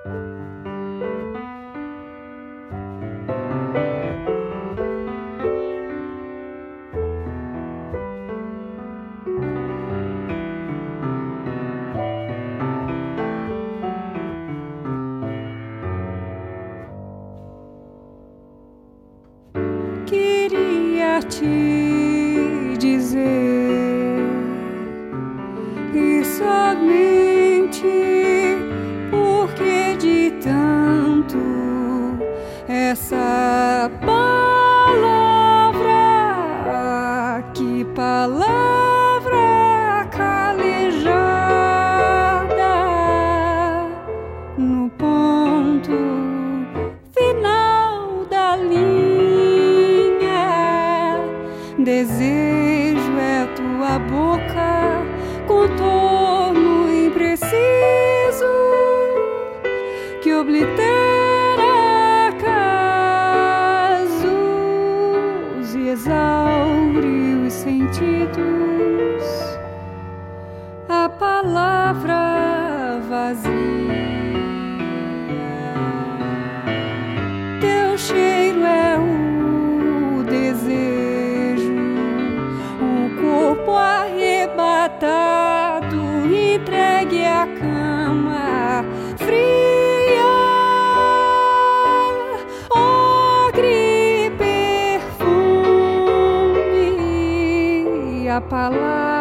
Queria te dizer e somente porque de tanto essa palavra, que palavra calejada no ponto final da linha. Desejo é tua boca, contorno impreciso que oblitera casos e exaure os sentidos. A palavra vazia, teu cheiro é o desejo, o corpo arrebatado, entregue à cama fria, ogre perfume, a palavra